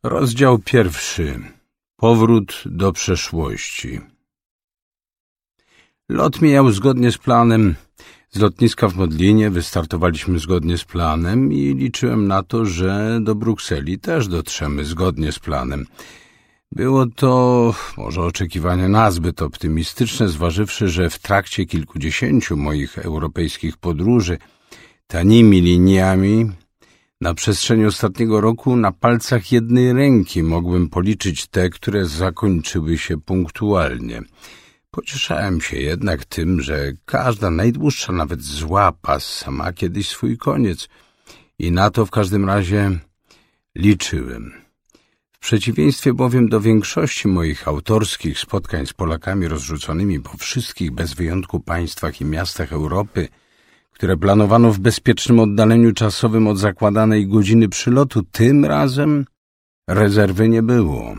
Rozdział 1. Powrót do przeszłości. Lot mijał zgodnie z planem. Z lotniska w Modlinie wystartowaliśmy zgodnie z planem i liczyłem na to, że do Brukseli też dotrzemy zgodnie z planem. Było to może oczekiwanie nazbyt optymistyczne, zważywszy, że w trakcie kilkudziesięciu moich europejskich podróży tanimi liniami na przestrzeni ostatniego roku na palcach jednej ręki mogłem policzyć te, które zakończyły się punktualnie. Pocieszałem się jednak tym, że każda najdłuższa, nawet zła passa ma kiedyś swój koniec i na to w każdym razie liczyłem. W przeciwieństwie bowiem do większości moich autorskich spotkań z Polakami rozrzuconymi po wszystkich bez wyjątku państwach i miastach Europy, które planowano w bezpiecznym oddaleniu czasowym od zakładanej godziny przylotu, tym razem rezerwy nie było.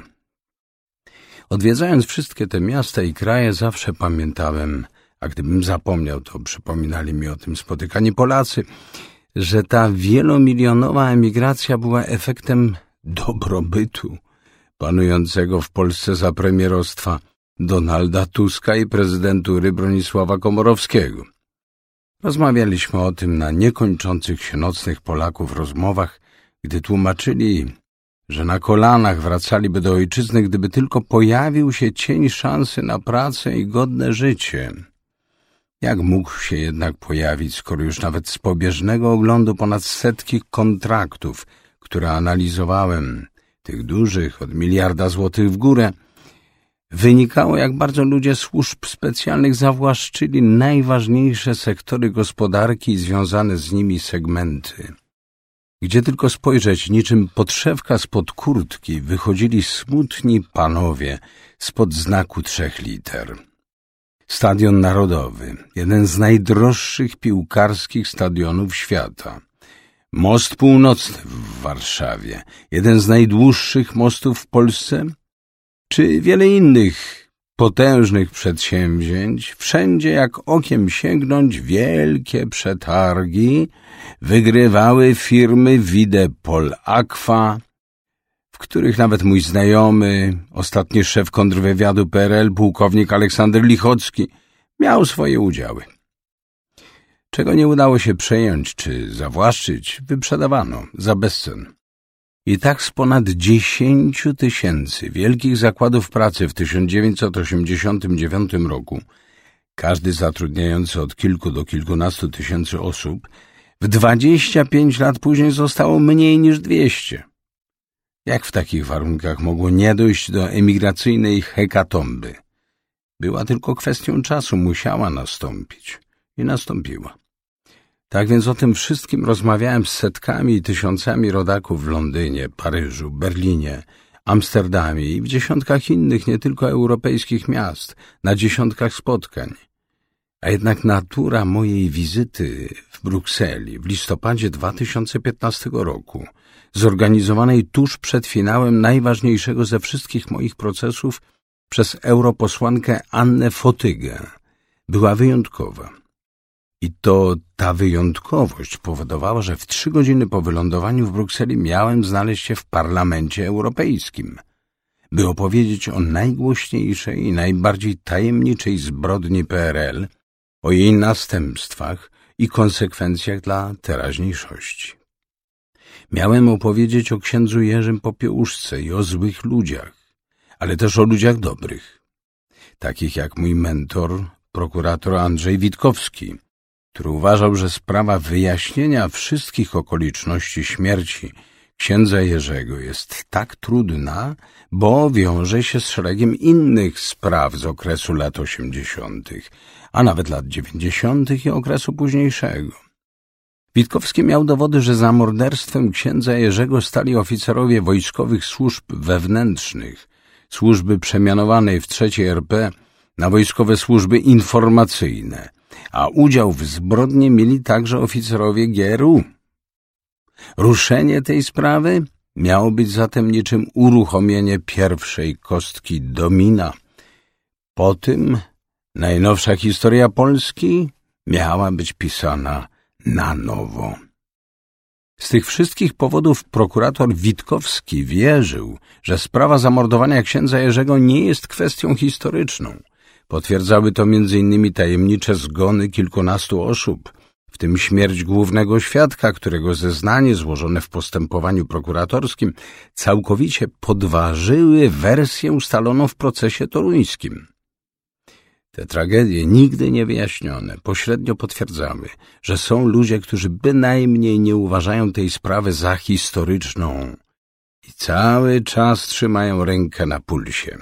Odwiedzając wszystkie te miasta i kraje, zawsze pamiętałem, a gdybym zapomniał, to przypominali mi o tym spotykani Polacy, że ta wielomilionowa emigracja była efektem dobrobytu panującego w Polsce za premierostwa Donalda Tuska i prezydentury Bronisława Komorowskiego. Rozmawialiśmy o tym na niekończących się nocnych Polaków rozmowach, gdy tłumaczyli, że na kolanach wracaliby do ojczyzny, gdyby tylko pojawił się cień szansy na pracę i godne życie. Jak mógł się jednak pojawić, skoro już nawet z pobieżnego oglądu ponad setki kontraktów, które analizowałem, tych dużych, od 1 miliarda złotych w górę, wynikało, jak bardzo ludzie służb specjalnych zawłaszczyli najważniejsze sektory gospodarki i związane z nimi segmenty. Gdzie tylko spojrzeć, niczym podszewka spod kurtki, wychodzili smutni panowie spod znaku 3 liter. Stadion Narodowy, jeden z najdroższych piłkarskich stadionów świata. Most Północny w Warszawie, jeden z najdłuższych mostów w Polsce, czy wiele innych potężnych przedsięwzięć, wszędzie jak okiem sięgnąć wielkie przetargi wygrywały firmy Widepol Aqua, w których nawet mój znajomy, ostatni szef kontrwywiadu PRL, pułkownik Aleksander Lichocki, miał swoje udziały. Czego nie udało się przejąć czy zawłaszczyć, wyprzedawano za bezcen. I tak z ponad 10 000 wielkich zakładów pracy w 1989 roku, każdy zatrudniający od kilku do kilkunastu tysięcy osób, w 25 lat później zostało mniej niż 200. Jak w takich warunkach mogło nie dojść do emigracyjnej hekatomby? Była tylko kwestią czasu, musiała nastąpić i nastąpiła. Tak więc o tym wszystkim rozmawiałem z setkami i tysiącami rodaków w Londynie, Paryżu, Berlinie, Amsterdamie i w dziesiątkach innych, nie tylko europejskich miast, na dziesiątkach spotkań. A jednak natura mojej wizyty w Brukseli w listopadzie 2015 roku, zorganizowanej tuż przed finałem najważniejszego ze wszystkich moich procesów przez europosłankę Annę Fotygę, była wyjątkowa. I to ta wyjątkowość powodowała, że w 3 godziny po wylądowaniu w Brukseli miałem znaleźć się w Parlamencie Europejskim, by opowiedzieć o najgłośniejszej i najbardziej tajemniczej zbrodni PRL, o jej następstwach i konsekwencjach dla teraźniejszości. Miałem opowiedzieć o księdzu Jerzym Popiełuszce i o złych ludziach, ale też o ludziach dobrych, takich jak mój mentor, prokurator Andrzej Witkowski, który uważał, że sprawa wyjaśnienia wszystkich okoliczności śmierci księdza Jerzego jest tak trudna, bo wiąże się z szeregiem innych spraw z okresu lat 80., a nawet lat 90. i okresu późniejszego. Witkowski miał dowody, że za morderstwem księdza Jerzego stali oficerowie wojskowych służb wewnętrznych, służby przemianowanej w III RP na wojskowe służby informacyjne, a udział w zbrodni mieli także oficerowie GRU. Ruszenie tej sprawy miało być zatem niczym uruchomienie pierwszej kostki domina. Po tym najnowsza historia Polski miała być pisana na nowo. Z tych wszystkich powodów prokurator Witkowski wierzył, że sprawa zamordowania księdza Jerzego nie jest kwestią historyczną. Potwierdzały to m.in. tajemnicze zgony kilkunastu osób, w tym śmierć głównego świadka, którego zeznanie złożone w postępowaniu prokuratorskim całkowicie podważyły wersję ustaloną w procesie toruńskim. Te tragedie, nigdy niewyjaśnione, pośrednio potwierdzały, że są ludzie, którzy bynajmniej nie uważają tej sprawy za historyczną i cały czas trzymają rękę na pulsie.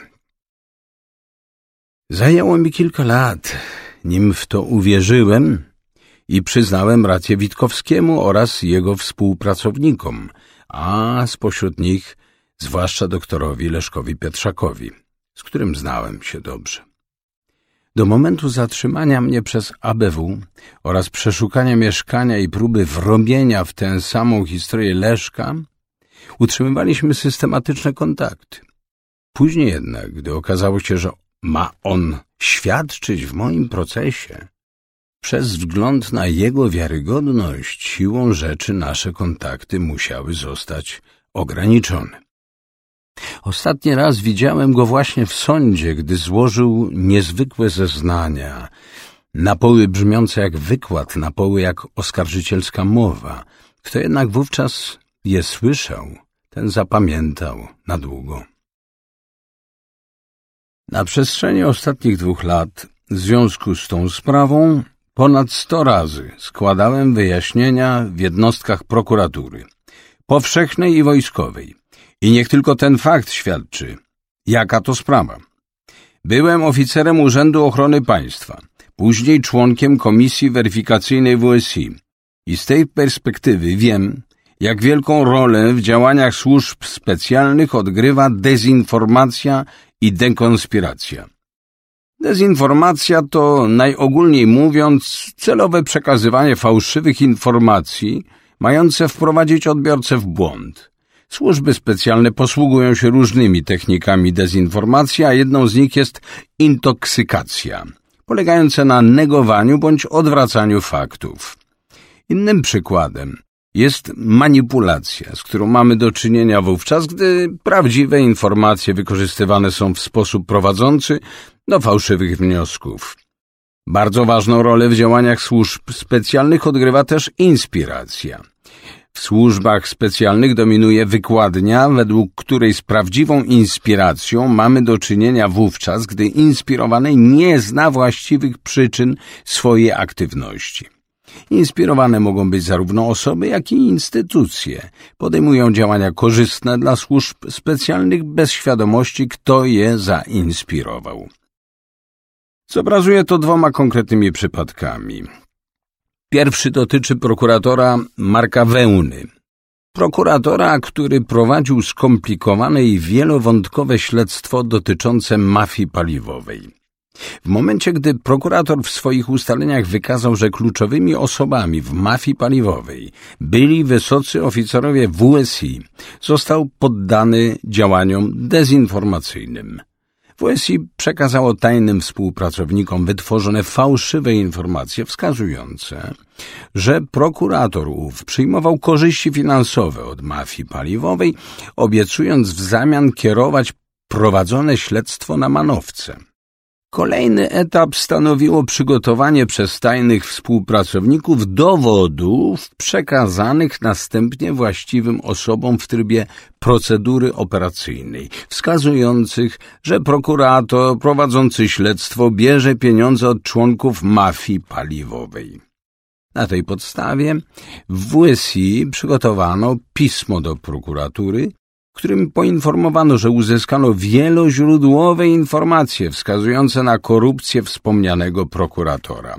Zajęło mi kilka lat, nim w to uwierzyłem i przyznałem rację Witkowskiemu oraz jego współpracownikom, a spośród nich zwłaszcza doktorowi Leszkowi Pietrzakowi, z którym znałem się dobrze. Do momentu zatrzymania mnie przez ABW oraz przeszukania mieszkania i próby wrobienia w tę samą historię Leszka utrzymywaliśmy systematyczne kontakty. Później jednak, gdy okazało się, że ma on świadczyć w moim procesie, przez wzgląd na jego wiarygodność siłą rzeczy nasze kontakty musiały zostać ograniczone. Ostatni raz widziałem go właśnie w sądzie, gdy złożył niezwykłe zeznania, na poły brzmiące jak wykład, na poły jak oskarżycielska mowa. Kto jednak wówczas je słyszał, ten zapamiętał na długo. Na przestrzeni ostatnich 2 lat, w związku z tą sprawą, ponad 100 razy składałem wyjaśnienia w jednostkach prokuratury, powszechnej i wojskowej. I niech tylko ten fakt świadczy, jaka to sprawa. Byłem oficerem Urzędu Ochrony Państwa, później członkiem Komisji Weryfikacyjnej WSI i z tej perspektywy wiem, jak wielką rolę w działaniach służb specjalnych odgrywa dezinformacja i dekonspiracja. Dezinformacja to, najogólniej mówiąc, celowe przekazywanie fałszywych informacji mające wprowadzić odbiorcę w błąd. Służby specjalne posługują się różnymi technikami dezinformacji, a jedną z nich jest intoksykacja, polegająca na negowaniu bądź odwracaniu faktów. Innym przykładem jest manipulacja, z którą mamy do czynienia wówczas, gdy prawdziwe informacje wykorzystywane są w sposób prowadzący do fałszywych wniosków. Bardzo ważną rolę w działaniach służb specjalnych odgrywa też inspiracja. W służbach specjalnych dominuje wykładnia, według której z prawdziwą inspiracją mamy do czynienia wówczas, gdy inspirowany nie zna właściwych przyczyn swojej aktywności. Inspirowane mogą być zarówno osoby, jak i instytucje. Podejmują działania korzystne dla służb specjalnych bez świadomości, kto je zainspirował. Zobrazuję to 2 konkretnymi przypadkami. Pierwszy dotyczy prokuratora Marka Wełny. Prokuratora, który prowadził skomplikowane i wielowątkowe śledztwo dotyczące mafii paliwowej. W momencie, gdy prokurator w swoich ustaleniach wykazał, że kluczowymi osobami w mafii paliwowej byli wysocy oficerowie WSI, został poddany działaniom dezinformacyjnym. WSI przekazało tajnym współpracownikom wytworzone fałszywe informacje wskazujące, że prokurator ów przyjmował korzyści finansowe od mafii paliwowej, obiecując w zamian kierować prowadzone śledztwo na manowce. Kolejny etap stanowiło przygotowanie przez tajnych współpracowników dowodów przekazanych następnie właściwym osobom w trybie procedury operacyjnej, wskazujących, że prokurator prowadzący śledztwo bierze pieniądze od członków mafii paliwowej. Na tej podstawie w WSI przygotowano pismo do prokuratury, w którym poinformowano, że uzyskano wieloźródłowe informacje wskazujące na korupcję wspomnianego prokuratora.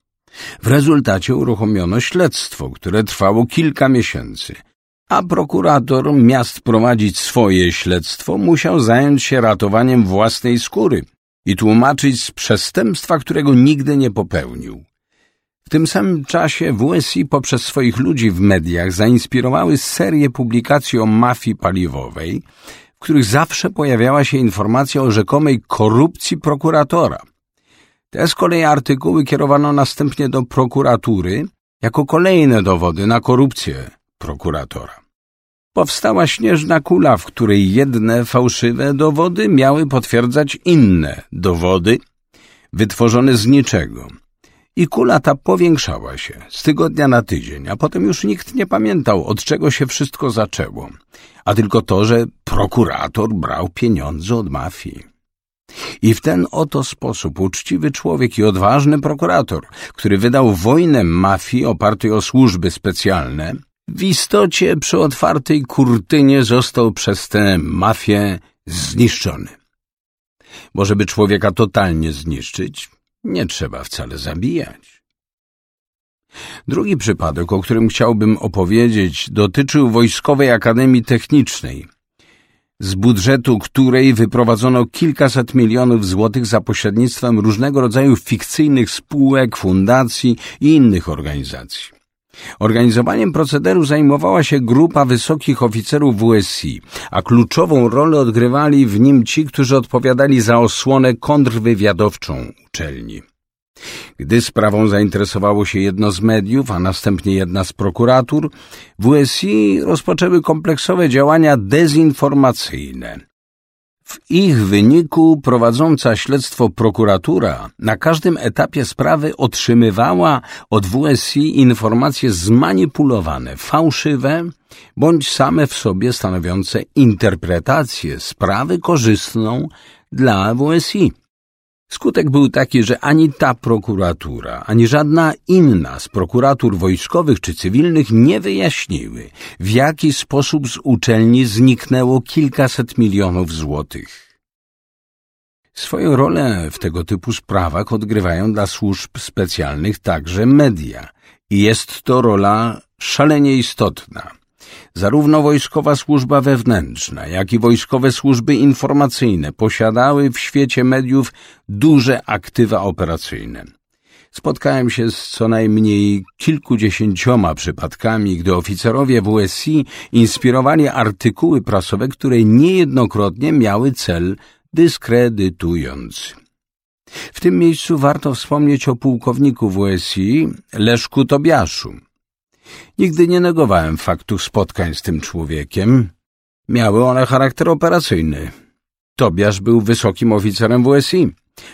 W rezultacie uruchomiono śledztwo, które trwało kilka miesięcy, a prokurator, miast prowadzić swoje śledztwo, musiał zająć się ratowaniem własnej skóry i tłumaczyć z przestępstwa, którego nigdy nie popełnił. W tym samym czasie WSI poprzez swoich ludzi w mediach zainspirowały serię publikacji o mafii paliwowej, w których zawsze pojawiała się informacja o rzekomej korupcji prokuratora. Te z kolei artykuły kierowano następnie do prokuratury jako kolejne dowody na korupcję prokuratora. Powstała śnieżna kula, w której jedne fałszywe dowody miały potwierdzać inne dowody, wytworzone z niczego. I kula ta powiększała się z tygodnia na tydzień, a potem już nikt nie pamiętał, od czego się wszystko zaczęło, a tylko to, że prokurator brał pieniądze od mafii. I w ten oto sposób uczciwy człowiek i odważny prokurator, który wydał wojnę mafii opartej o służby specjalne, w istocie przy otwartej kurtynie został przez tę mafię zniszczony. Bo żeby człowieka totalnie zniszczyć, nie trzeba wcale zabijać. Drugi przypadek, o którym chciałbym opowiedzieć, dotyczył Wojskowej Akademii Technicznej, z budżetu której wyprowadzono kilkaset milionów złotych za pośrednictwem różnego rodzaju fikcyjnych spółek, fundacji i innych organizacji. Organizowaniem procederu zajmowała się grupa wysokich oficerów WSI, a kluczową rolę odgrywali w nim ci, którzy odpowiadali za osłonę kontrwywiadowczą uczelni. Gdy sprawą zainteresowało się jedno z mediów, a następnie jedna z prokuratur, WSI rozpoczęły kompleksowe działania dezinformacyjne. W ich wyniku prowadząca śledztwo prokuratura na każdym etapie sprawy otrzymywała od WSI informacje zmanipulowane, fałszywe, bądź same w sobie stanowiące interpretację sprawy korzystną dla WSI. Skutek był taki, że ani ta prokuratura, ani żadna inna z prokuratur wojskowych czy cywilnych nie wyjaśniły, w jaki sposób z uczelni zniknęło kilkaset milionów złotych. Swoją rolę w tego typu sprawach odgrywają dla służb specjalnych także media i jest to rola szalenie istotna. Zarówno Wojskowa Służba Wewnętrzna, jak i Wojskowe Służby Informacyjne posiadały w świecie mediów duże aktywa operacyjne. Spotkałem się z co najmniej kilkudziesięcioma przypadkami, gdy oficerowie WSI inspirowali artykuły prasowe, które niejednokrotnie miały cel dyskredytujący. W tym miejscu warto wspomnieć o pułkowniku WSI Leszku Tobiaszu. Nigdy nie negowałem faktu spotkań z tym człowiekiem. Miały one charakter operacyjny. Tobiasz był wysokim oficerem WSI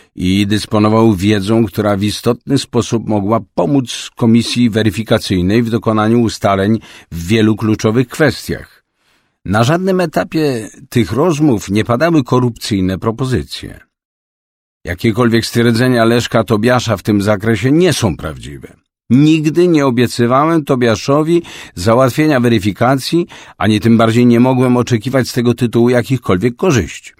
i dysponował wiedzą, która w istotny sposób mogła pomóc komisji weryfikacyjnej w dokonaniu ustaleń w wielu kluczowych kwestiach. Na żadnym etapie tych rozmów nie padały korupcyjne propozycje. Jakiekolwiek stwierdzenia Leszka Tobiasza w tym zakresie nie są prawdziwe. Nigdy nie obiecywałem Tobiaszowi załatwienia weryfikacji, ani tym bardziej nie mogłem oczekiwać z tego tytułu jakichkolwiek korzyści.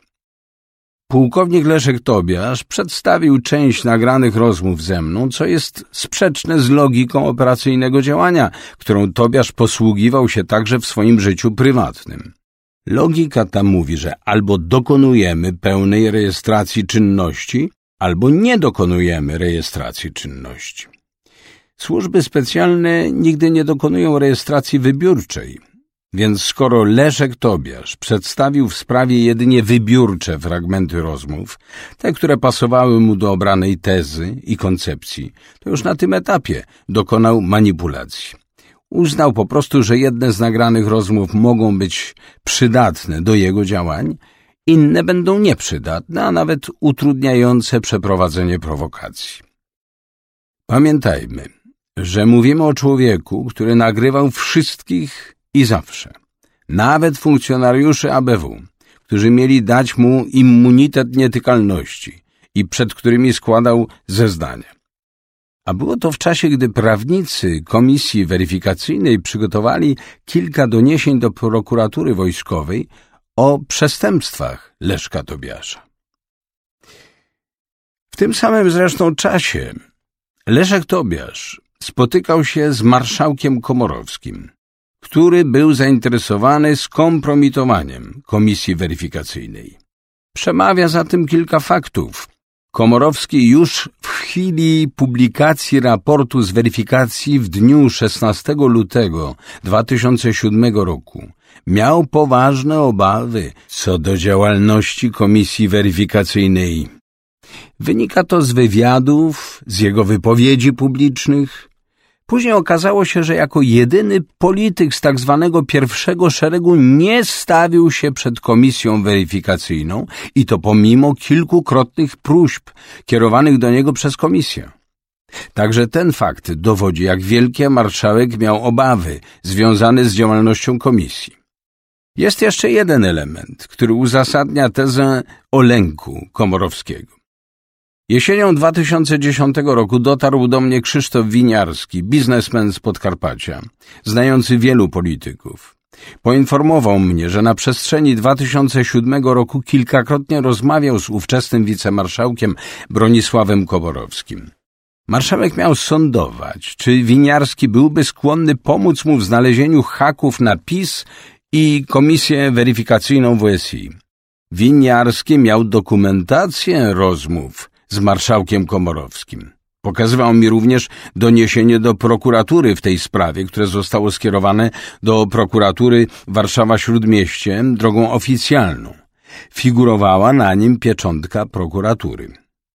Pułkownik Leszek Tobiasz przedstawił część nagranych rozmów ze mną, co jest sprzeczne z logiką operacyjnego działania, którą Tobiasz posługiwał się także w swoim życiu prywatnym. Logika ta mówi, że albo dokonujemy pełnej rejestracji czynności, albo nie dokonujemy rejestracji czynności. Służby specjalne nigdy nie dokonują rejestracji wybiórczej, więc skoro Leszek Tobiasz przedstawił w sprawie jedynie wybiórcze fragmenty rozmów, te, które pasowały mu do obranej tezy i koncepcji, to już na tym etapie dokonał manipulacji. Uznał po prostu, że jedne z nagranych rozmów mogą być przydatne do jego działań, inne będą nieprzydatne, a nawet utrudniające przeprowadzenie prowokacji. Pamiętajmy, że mówimy o człowieku, który nagrywał wszystkich i zawsze, nawet funkcjonariuszy ABW, którzy mieli dać mu immunitet nietykalności i przed którymi składał zeznania. A było to w czasie, gdy prawnicy Komisji Weryfikacyjnej przygotowali kilka doniesień do prokuratury wojskowej o przestępstwach Leszka Tobiasza. W tym samym zresztą czasie Leszek Tobiasz spotykał się z marszałkiem Komorowskim, który był zainteresowany skompromitowaniem Komisji Weryfikacyjnej. Przemawia za tym kilka faktów. Komorowski już w chwili publikacji raportu z weryfikacji w dniu 16 lutego 2007 roku miał poważne obawy co do działalności Komisji Weryfikacyjnej. Wynika to z wywiadów, z jego wypowiedzi publicznych. Później okazało się, że jako jedyny polityk z tak zwanego pierwszego szeregu nie stawił się przed komisją weryfikacyjną i to pomimo kilkukrotnych próśb kierowanych do niego przez komisję. Także ten fakt dowodzi, jak wielkie marszałek miał obawy związane z działalnością komisji. Jest jeszcze jeden element, który uzasadnia tezę o lęku Komorowskiego. Jesienią 2010 roku dotarł do mnie Krzysztof Winiarski, biznesmen z Podkarpacia, znający wielu polityków. Poinformował mnie, że na przestrzeni 2007 roku kilkakrotnie rozmawiał z ówczesnym wicemarszałkiem Bronisławem Komorowskim. Marszałek miał sądować, czy Winiarski byłby skłonny pomóc mu w znalezieniu haków na PiS i komisję weryfikacyjną WSI. Winiarski miał dokumentację rozmów z marszałkiem Komorowskim. Pokazywał mi również doniesienie do prokuratury w tej sprawie, które zostało skierowane do prokuratury Warszawa-Śródmieście drogą oficjalną. Figurowała na nim pieczątka prokuratury.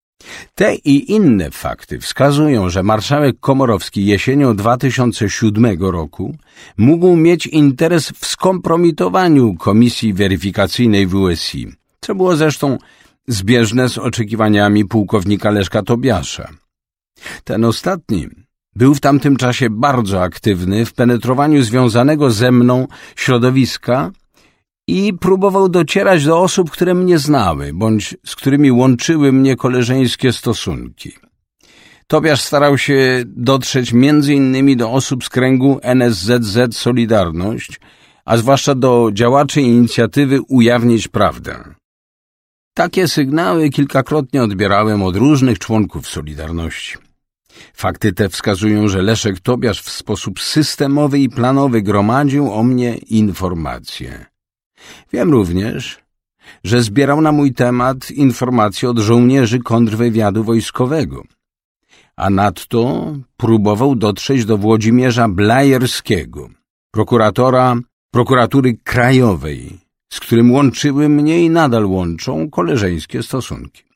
Te i inne fakty wskazują, że marszałek Komorowski jesienią 2007 roku mógł mieć interes w skompromitowaniu komisji weryfikacyjnej WSI, co było zresztą zbieżne z oczekiwaniami pułkownika Leszka Tobiasza. Ten ostatni był w tamtym czasie bardzo aktywny w penetrowaniu związanego ze mną środowiska i próbował docierać do osób, które mnie znały, bądź z którymi łączyły mnie koleżeńskie stosunki. Tobiasz starał się dotrzeć m.in. do osób z kręgu NSZZ Solidarność, a zwłaszcza do działaczy inicjatywy Ujawnić Prawdę. Takie sygnały kilkakrotnie odbierałem od różnych członków Solidarności. Fakty te wskazują, że Leszek Tobiasz w sposób systemowy i planowy gromadził o mnie informacje. Wiem również, że zbierał na mój temat informacje od żołnierzy kontrwywiadu wojskowego, a nadto próbował dotrzeć do Włodzimierza Blajerskiego, prokuratora Prokuratury Krajowej, z którym łączyły mnie i nadal łączą koleżeńskie stosunki.